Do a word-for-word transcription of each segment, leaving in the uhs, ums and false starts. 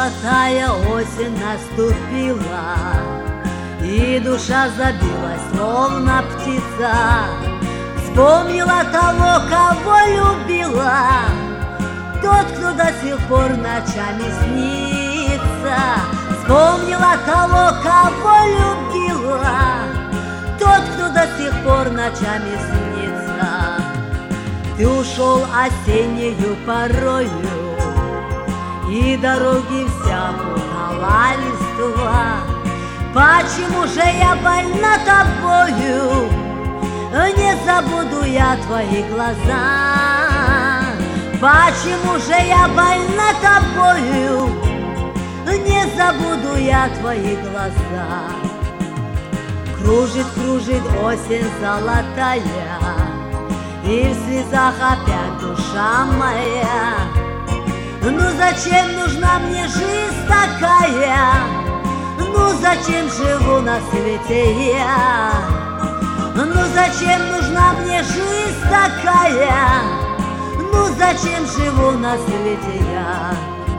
золотая осень наступила, и душа забилась, словно птица. Вспомнила того, кого любила, тот, кто до сих пор ночами снится. Вспомнила того, кого любила, тот, кто до сих пор ночами снится. Ты ушел осеннею порою, и дороги вся путала листва. Почему же я больна тобою? Не забуду я твои глаза. Почему же я больна тобою? Не забуду я твои глаза. Кружит, кружит осень золотая, и в слезах опять душа моя. Ну зачем нужна мне жизнь такая? Ну зачем живу на свете я? Ну зачем нужна мне жизнь такая? Ну зачем живу на свете я?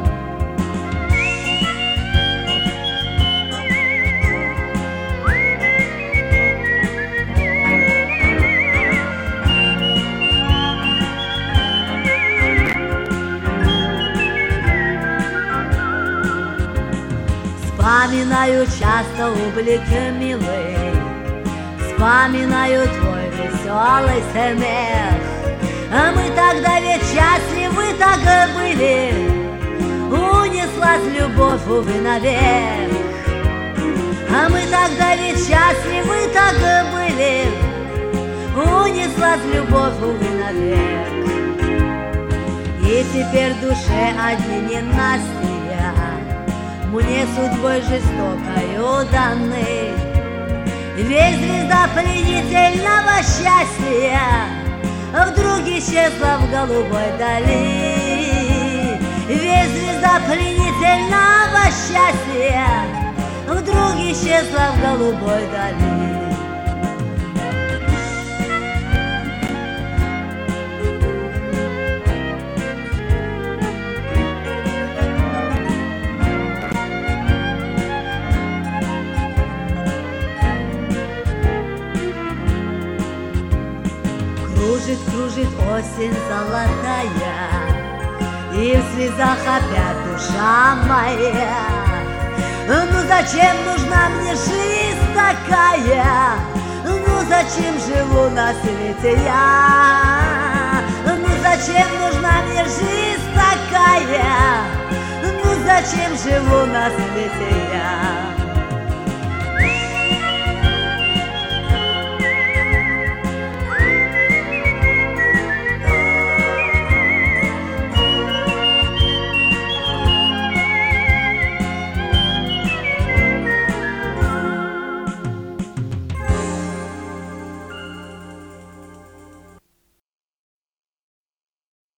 Вспоминаю часто облик милый, вспоминаю твой веселый смех. А мы тогда ведь счастливы так были, унеслась любовь, увы, наверх. А мы тогда ведь счастливы так были, унеслась любовь, увы, наверх. И теперь в душе одни ненастья, мне судьбой жестокою даны. Ведь звезда пленительного счастья вдруг исчезла в голубой дали. Ведь звезда пленительного счастья вдруг исчезла в голубой дали. Кружит, кружит осень золотая, и в слезах опять душа моя. Ну зачем нужна мне жизнь такая? Ну зачем живу на свете я? Ну зачем нужна мне жизнь такая? Ну зачем живу на свете я?